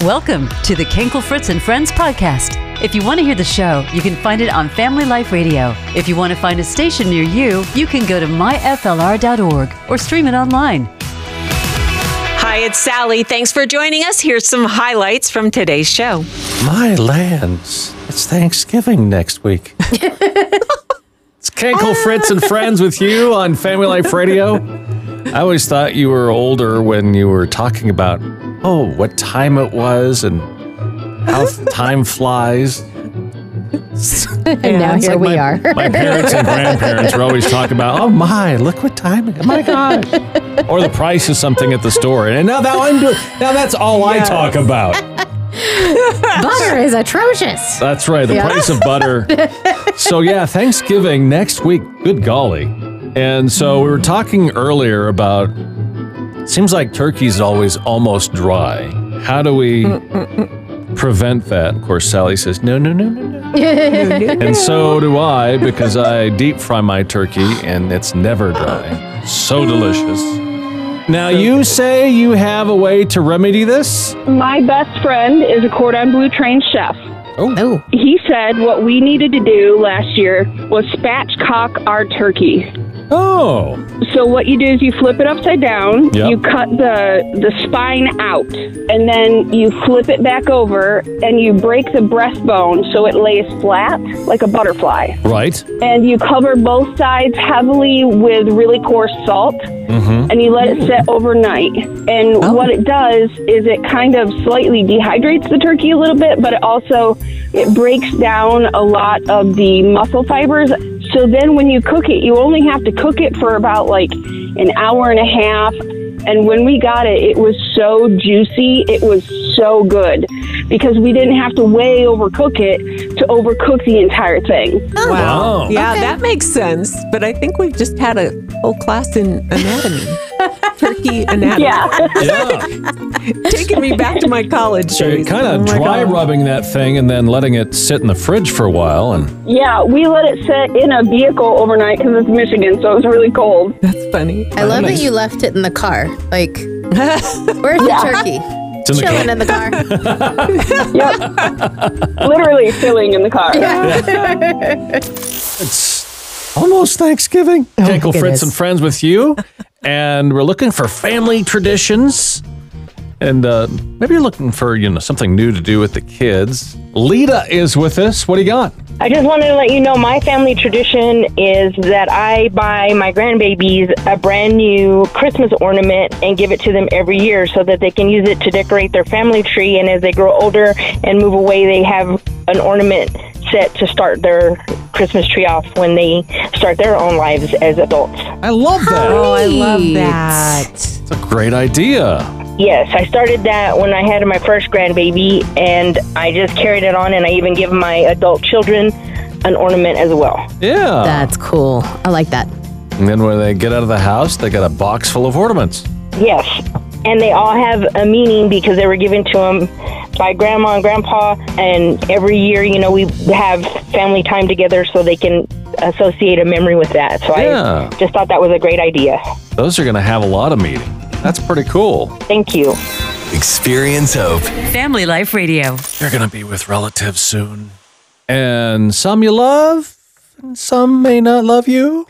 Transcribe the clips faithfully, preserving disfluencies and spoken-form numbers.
Welcome to the Kenkel Fritz and Friends podcast. If you want to hear the show, you can find it on Family Life Radio. If you want to find a station near you, you can go to my f l r dot org or stream it online. Hi, it's Sally. Thanks for joining us. Here's some highlights from today's show. My lands, it's Thanksgiving next week. It's Kenkel Fritz and Friends with you on Family Life Radio. I always thought you were older when you were talking about, oh, what time it was and how time flies. And now here like we my, are. My parents and grandparents were always talking about, oh my, look what time it is. Oh my gosh. Or the price of something at the store. And now that I'm doing, now that's all yes. I talk about. Butter is atrocious. That's right, the yeah. price of butter. So yeah, Thanksgiving next week. Good golly. And so we were talking earlier about, it seems like turkey's always almost dry. How do we prevent that? Of course, Sally says, no, no, no, no, no. And so do I, because I deep fry my turkey and it's never dry. So delicious. Now, you say you have a way to remedy this? My best friend is a cordon bleu trained chef. Oh. oh. He said what we needed to do last year was spatchcock our turkey. Oh. So what you do is you flip it upside down, yep. you cut the, the spine out, and then you flip it back over, and you break the breastbone so it lays flat like a butterfly. Right. And you cover both sides heavily with really coarse salt, mm-hmm. and you let it sit overnight. And oh. what it does is it kind of slightly dehydrates the turkey a little bit, but it also it breaks down a lot of the muscle fibers. So then when you cook it, you only have to cook it for about like an hour and a half. And when we got it, it was so juicy. It was so good because we didn't have to way overcook it to overcook the entire thing. Oh, wow. Yeah, okay. That makes sense. But I think we've just had a whole class in anatomy. Turkey anatomy. Yeah. yeah. Taking me back to my college So days. you're kind of oh dry rubbing that thing and then letting it sit in the fridge for a while. And Yeah, we let it sit in a vehicle overnight because it's Michigan, so it was really cold. That's funny. I love that you left it in the car. Like, where's Yeah. the turkey? in the Chilling car. in the car. Yep. Literally chilling in the car. Yeah. It's almost Thanksgiving. Oh, Kenkel Fritz goodness. and Friends with you. And we're looking for family traditions. And uh, maybe you're looking for, you know, something new to do with the kids. Lita is with us. What do you got? I just wanted to let you know my family tradition is that I buy my grandbabies a brand new Christmas ornament and give it to them every year so that they can use it to decorate their family tree. And as they grow older and move away, they have an ornament set to start their Christmas tree off when they start their own lives as adults. I love that. Oh, I love that. It's a great idea. Yes, I started that when I had my first grandbaby, and I just carried it on, and I even give my adult children an ornament as well. Yeah. That's cool. I like that. And then when they get out of the house, they got a box full of ornaments. Yes, and they all have a meaning because they were given to them by Grandma and Grandpa, and every year, you know, we have family time together so they can associate a memory with that. So Yeah. I just thought that was a great idea. Those are going to have a lot of meaning. That's pretty cool. Thank you. Experience hope. Family Life Radio. You're going to be with relatives soon. And some you love, and some may not love you.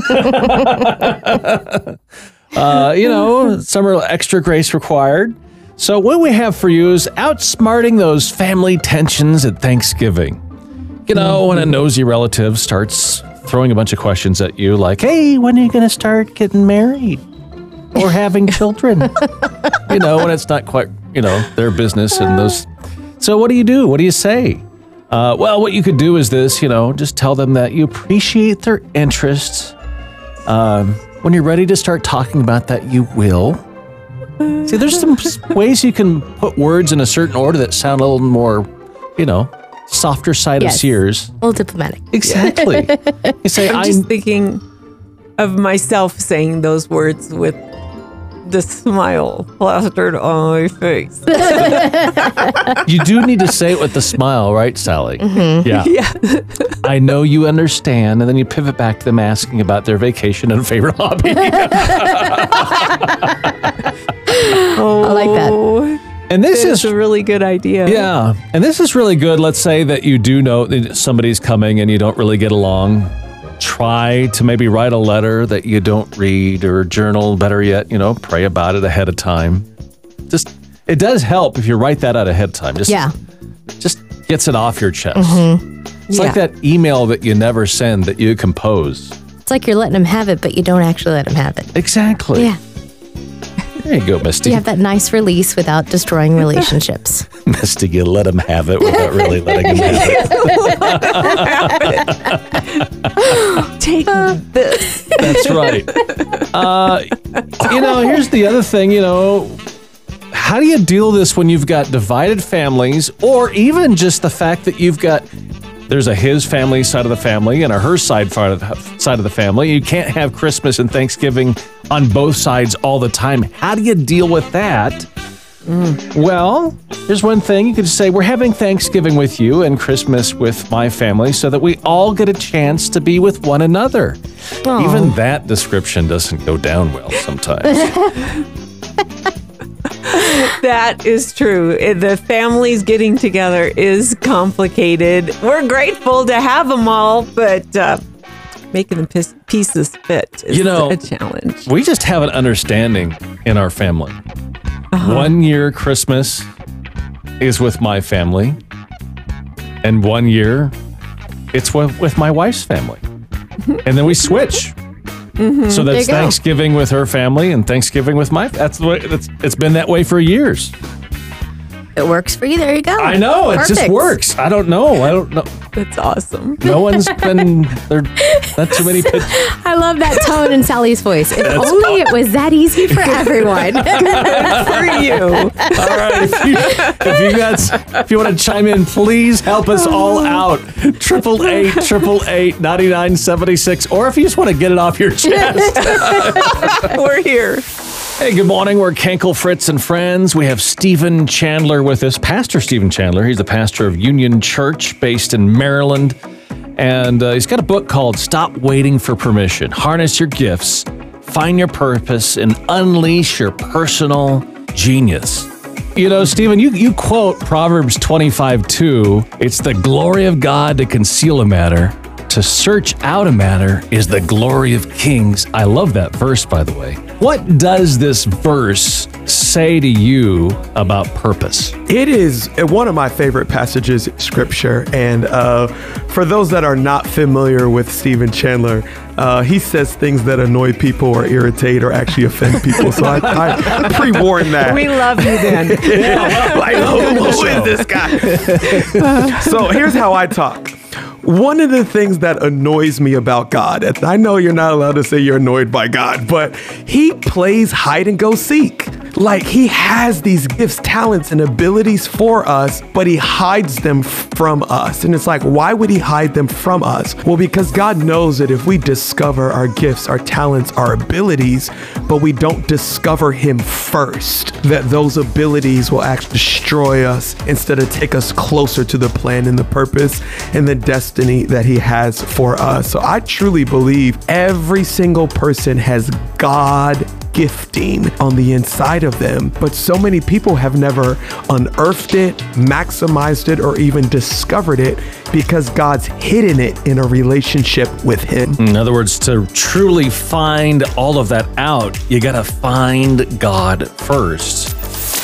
uh, you know, some are extra grace required. So what we have for you is outsmarting those family tensions at Thanksgiving. You know, when a nosy relative starts throwing a bunch of questions at you like, hey, when are you going to start getting married? Or having children, you know, when it's not quite, you know, their business and those. So what do you do? What do you say? Uh, well, what you could do is this, you know, just tell them that you appreciate their interests. Um, when you're ready to start talking about that, you will. See, there's some ways you can put words in a certain order that sound a little more, you know, softer side Yes. of Sears. A little diplomatic. Exactly. You say, I'm I just thinking of myself saying those words with the smile plastered on my face. You do need to say it with the smile, right, Sally? Mm-hmm. Yeah. Yeah. I know you understand, and then you pivot back to them asking about their vacation and favorite hobby. Oh, I like that. And this is is a really good idea. Yeah. And this is really good. Let's say that you do know that somebody's coming and you don't really get along. Try to maybe write a letter that you don't read, or journal, better yet, you know, pray about it ahead of time. Just, it does help if you write that out ahead of time. Just, Yeah. Just gets it off your chest. Mm-hmm. It's Yeah. like that email that you never send that you compose. It's like you're letting him have it, but you don't actually let him have it. Exactly. Yeah. There you go, Misty. You have that nice release without destroying relationships. Misty, you let him have it without really letting him have it. Take this. That's right. Uh, you know, here's the other thing, you know, how do you deal with this when you've got divided families, or even just the fact that you've got, there's a his family side of the family and a her side side of the, side of the family. You can't have Christmas and Thanksgiving on both sides all the time. How do you deal with that? Mm. Well, here's one thing. You could say, we're having Thanksgiving with you and Christmas with my family so that we all get a chance to be with one another. Aww. Even that description doesn't go down well sometimes. That is true. The families getting together is complicated. We're grateful to have them all, but uh, making the piece- pieces fit is You know, a challenge. We just have an understanding in our family. Uh-huh. One year Christmas is with my family, and one year it's with, with my wife's family. And then we switch. Mm-hmm. So that's Thanksgiving with her family and Thanksgiving with my. That's the way. That's, it's been that way for years. It works for you. There you go. I know. It just Perfect. works. I don't know. I don't know. That's awesome. No one's been there. Not too many. Pit- I love that tone in Sally's voice. If only it was that easy for everyone. For you. All right. If you, if you guys, if you want to chime in, please help us all out. Triple eight, triple eight, ninety nine seventy six. Or if you just want to get it off your chest, We're here. Hey, good morning. We're Kenkel, Fritz, and Friends. We have Stephen Chandler with us, Pastor Stephen Chandler. He's the pastor of Union Church based in Maryland. And uh, he's got a book called Stop Waiting for Permission. Harness your gifts, find your purpose, and unleash your personal genius. You know, Stephen, you, you quote Proverbs twenty-five two. It's the glory of God to conceal a matter. To search out a matter is the glory of kings. I love that verse, by the way. What does this verse say to you about purpose? It is one of my favorite passages in Scripture. And uh, for those that are not familiar with Stephen Chandler, uh, he says things that annoy people or irritate or actually offend people. So I, I pre-warn that. We love you then. Yeah, like, who, who is this guy? So here's how I talk. One of the things that annoys me about God, and I know you're not allowed to say you're annoyed by God, but he plays hide and go seek. Like, he has these gifts, talents, and abilities for us, but he hides them from us. And it's like, why would he hide them from us? Well, because God knows that if we discover our gifts, our talents, our abilities, but we don't discover him first, that those abilities will actually destroy us instead of take us closer to the plan and the purpose and the destiny that he has for us. So I truly believe every single person has God gifting on the inside of them, but so many people have never unearthed it, maximized it, or even discovered it because God's hidden it in a relationship with him. In other words, to truly find all of that out, you got to find God first.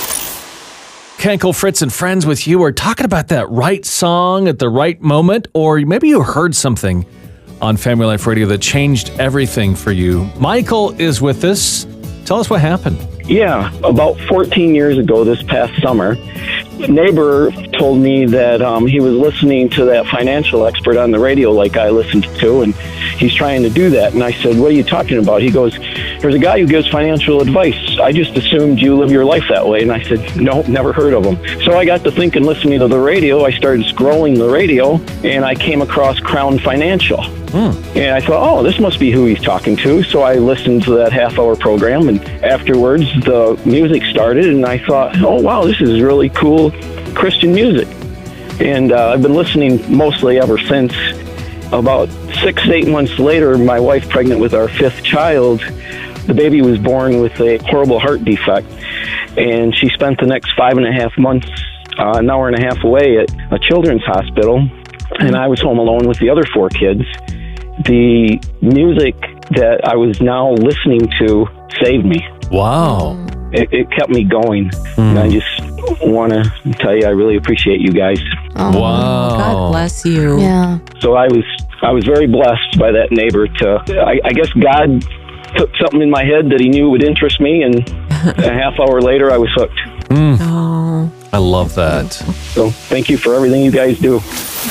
Kenkel, Fritz, and Friends with you. We're talking about that right song at the right moment, or maybe you heard something on Family Life Radio that changed everything for you. Michael is with us. Tell us what happened. Yeah, about fourteen years ago this past summer, a neighbor told me that um, he was listening to that financial expert on the radio like I listened to, and he's trying to do that. And I said, what are you talking about? He goes, there's a guy who gives financial advice. I just assumed you live your life that way. And I said, no, never heard of him. So I got to thinking, listening to the radio. I started scrolling the radio, and I came across Crown Financial. Hmm. And I thought, oh, this must be who he's talking to. So I listened to that half-hour program, and afterwards the music started, and I thought, oh, wow, this is really cool Christian music. And uh, I've been listening mostly ever since. About six, eight months later, my wife, pregnant with our fifth child, the baby was born with a horrible heart defect. and she spent the next five and a half months, uh, an hour and a half away at a children's hospital, and I was home alone with the other four kids. The music that I was now listening to saved me. Wow. It, it kept me going. Mm. And I just want to tell you, I really appreciate you guys. Oh, wow. God bless you. Yeah. So I was I was very blessed by that neighbor. To I, I guess God put something in my head that he knew would interest me, and a half hour later, I was hooked. Mm. Oh. I love that. So thank you for everything you guys do.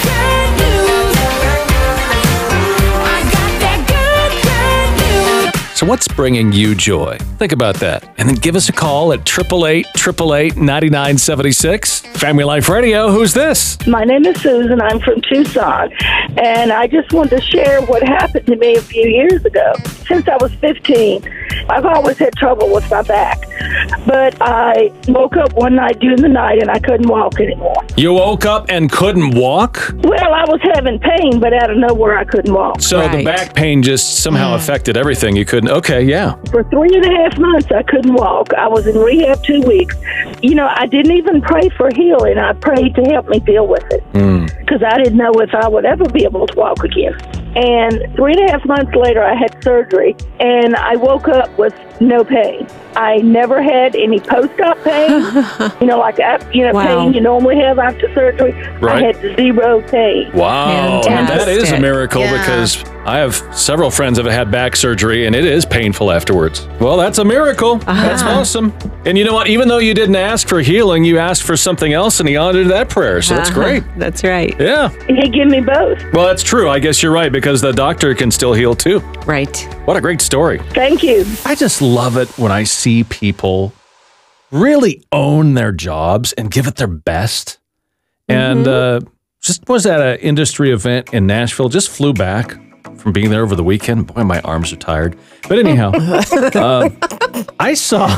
So what's bringing you joy? Think about that. And then give us a call at eight eight eight, eight eight eight, nine nine seven six. Family Life Radio, who's this? My name is Susan. I'm from Tucson. And I just wanted to share what happened to me a few years ago. Since I was fifteen, I've always had trouble with my back. But I woke up one night during the night and I couldn't walk anymore. You woke up and couldn't walk? Well, I was having pain, but out of nowhere I couldn't walk. So right. The back pain just somehow mm. affected everything. You couldn't, okay, yeah. For three and a half months I couldn't walk. I was in rehab two weeks. You know, I didn't even pray for healing. I prayed to help me deal with it. Because mm. I didn't know if I would ever be able to walk again. And three and a half months later, I had surgery, and I woke up with no pain. I never had any post-op pain, you know, like you know, wow. pain you normally have after surgery. Right. I had zero pain. Wow, that is a miracle yeah. because I have several friends that have had back surgery, and it is painful afterwards. Well, that's a miracle. Uh-huh. That's awesome. And you know what? Even though you didn't ask for healing, you asked for something else, and he honored that prayer, so uh-huh. that's great. That's right. Yeah. He gave me both. Well, that's true. I guess you're right, because the doctor can still heal, too. Right. What a great story. Thank you. I just love it when I see people really own their jobs and give it their best. Mm-hmm. And uh, just was at an industry event in Nashville, just flew back from being there over the weekend. Boy, my arms are tired. But anyhow, uh, I saw,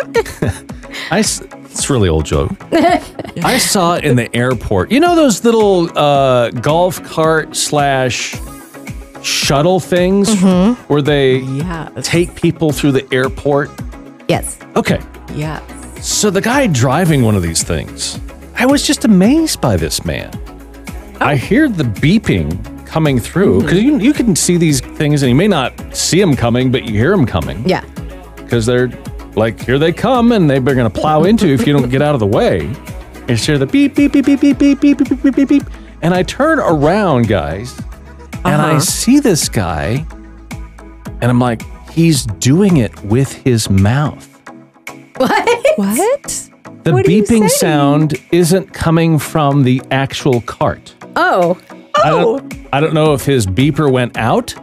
I, it's a really old joke. I saw in the airport, you know those little uh, golf cart slash shuttle things mm-hmm. where they yes. take people through the airport? Yes. Okay. Yes. So the guy driving one of these things, I was just amazed by this man. Oh. I hear the beeping coming through because mm-hmm. you you can see these things and you may not see them coming, but you hear them coming. Yeah. Because they're like, here they come, and they're going to plow into you if you don't get out of the way. You hear the beep, beep, beep, beep, beep, beep, beep, beep, beep, beep, beep. And I turn around, guys, uh-huh. and I see this guy, and I'm like, he's doing it with his mouth. What? What? The what beeping sound isn't coming from the actual cart. Oh. I don't, I don't know if his beeper went out,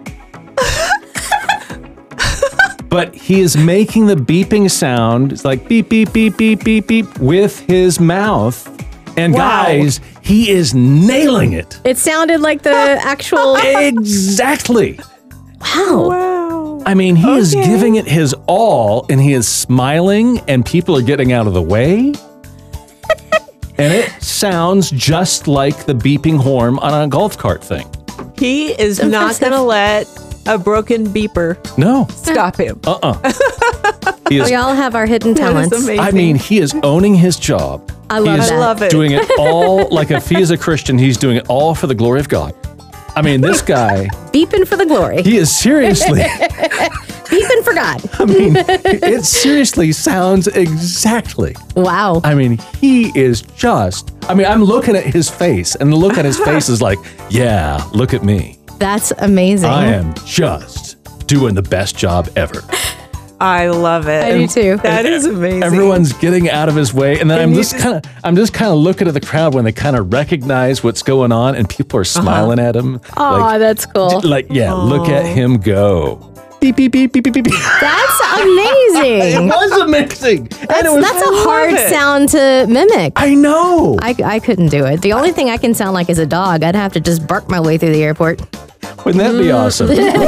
but he is making the beeping sound. It's like beep, beep, beep, beep, beep, beep with his mouth. And wow. guys, he is nailing it. It sounded like the actual... Exactly. Wow. Wow. I mean, he okay. is giving it his all, and he is smiling, and people are getting out of the way. And it sounds just like the beeping horn on a golf cart thing. He is not going to let a broken beeper no. stop him. Uh-uh. He is, we all have our hidden talents. I mean, he is owning his job. I love he is that. I love it. Doing it all, like if he is a Christian, he's doing it all for the glory of God. I mean, this guy... Beeping for the glory. He is seriously... Beeping for God. I mean, it seriously sounds exactly. Wow. I mean, he is just... I mean, I'm looking at his face, and the look at his face is like, yeah, look at me. That's amazing. I am just doing the best job ever. I love it. I do too. That is amazing. Everyone's getting out of his way, and then and I'm just kind of, I'm just kind of looking at the crowd when they kind of recognize what's going on, and people are smiling uh-huh. at him. Oh, like, that's cool. Like, yeah, Aww. Look at him go. Beep beep beep beep beep beep. That's amazing. It was amazing. That's, it was, that's a hard sound to mimic. I know. I, I couldn't do it. The only thing I can sound like is a dog. I'd have to just bark my way through the airport. Wouldn't that be awesome?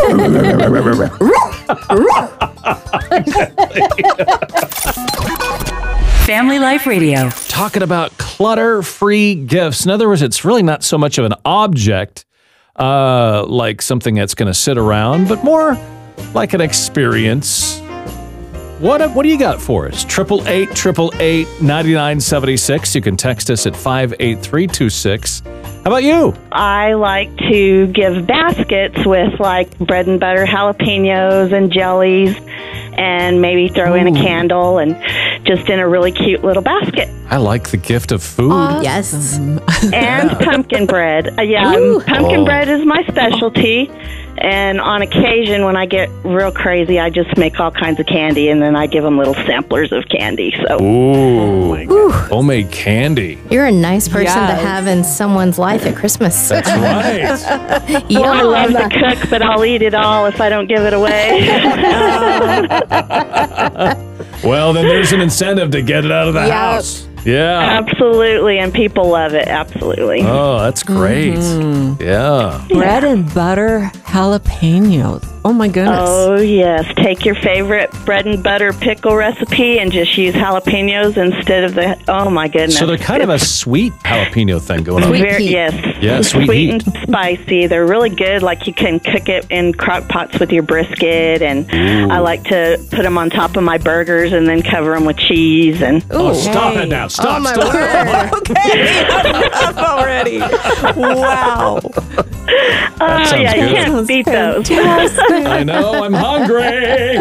Family Life Radio. Talking about clutter-free gifts. In other words, it's really not so much of an object, uh, like something that's going to sit around, but more like an experience. what what do you got for us? Triple eight triple eight ninety nine seventy six. You can text us at five eight three two six. How about you? I like to give baskets with like bread and butter jalapenos and jellies, and maybe throw Ooh. in a candle and just in a really cute little basket. I like the gift of food. Awesome. Yes. And pumpkin bread. Uh, yeah, Ooh. pumpkin Oh. bread is my specialty. And on occasion, when I get real crazy, I just make all kinds of candy, and then I give them little samplers of candy. So, Ooh, homemade candy. You're a nice person to Yes. have in someone's life at Christmas. That's right. Yeah, well, I love that. to cook, but I'll eat it all if I don't give it away. Well, then there's an incentive to get it out of the Yep. house. Yeah. Absolutely, and people love it. Absolutely. Oh, that's great. Yeah. Bread and butter jalapenos. Oh my goodness. Oh, yes. Take your favorite bread and butter pickle recipe and just use jalapenos instead of the, oh my goodness. So they're kind of a sweet jalapeno thing going on. Sweet Very, heat. yes. Yeah, sweet Sweet heat. and spicy. They're really good. Like you can cook it in crock pots with your brisket, and I like to put them on top of my burgers and then cover them with cheese. And Oh, stop Hey. it now. Stop, Oh, my stop. word. Okay, enough already. Wow. oh sounds yeah, you good. can't beat those. Fantastic. I know, I'm hungry.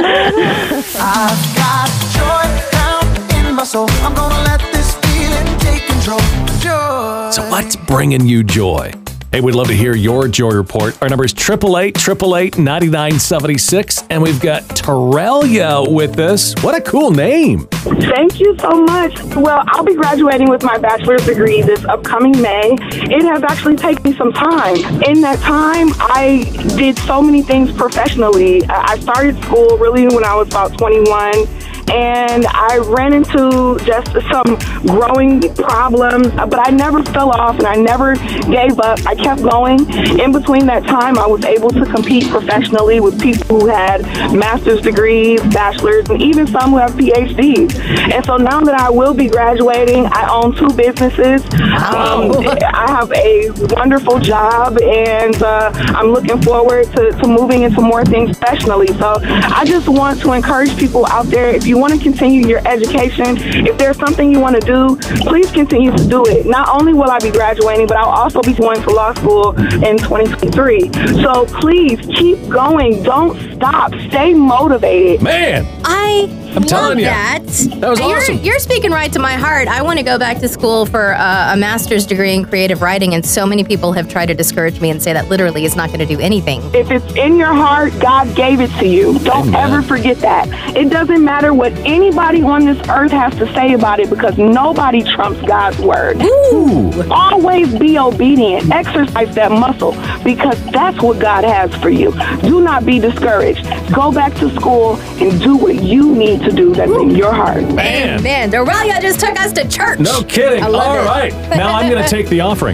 I've got joy down in my soul. I'm gonna let this feeling take control. Joy. So what's bringing you joy? Hey, we'd love to hear your joy report. Our number is triple eight triple eight ninety nine seventy six, and we've got Torrelia with us. What a cool name! Thank you so much. Well, I'll be graduating with my bachelor's degree this upcoming May. It has actually taken me some time. In that time, I did so many things professionally. I started school really when I was about twenty-one. And I ran into just some growing problems, but I never fell off and I never gave up. I kept going. In between that time, I was able to compete professionally with people who had master's degrees, bachelor's, and even some who have P H Ds. And so now that I will be graduating, I own two businesses. Um, I have a wonderful job, and uh, I'm looking forward to, to moving into more things professionally. So I just want to encourage people out there, if you want to continue your education, if there's something you want to do, please continue to do it. Not only will I be graduating, but I'll also be going to law school in twenty twenty-three. So please keep going. Don't stop. Stay motivated. Man, I I'm love telling you. that. That was you're, awesome. You're speaking right to my heart. I want to go back to school for uh, a master's degree in creative writing, and so many people have tried to discourage me and say that literally is not going to do anything. If it's in your heart, God gave it to you. Don't Amen. ever forget that. It doesn't matter what anybody on this earth has to say about it, because nobody trumps God's word. Ooh. Always be obedient. Exercise that muscle, because that's what God has for you. Do not be discouraged. Go back to school and do what you need to do that's in your heart. Man. Man, Dorelia just took us to church. No kidding. I All love it. right. Now I'm going to take the offering.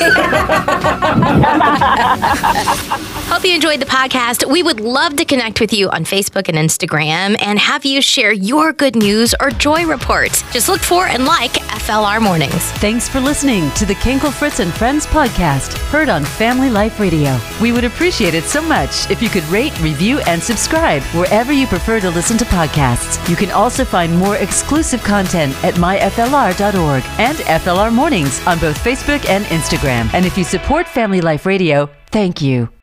Hope you enjoyed the podcast. We would love to connect with you on Facebook and Instagram and have you share your good news or joy reports. Just look for and like F L R Mornings. Thanks for listening to the Kinkle Fritz and Friends podcast, heard on Family Life Radio. We would appreciate it so much if you could rate, review, and subscribe wherever you prefer to listen to podcasts. You can also find more exclusive content at my F L R dot org and F L R Mornings on both Facebook and Instagram. And if you support Family Life Radio, thank you.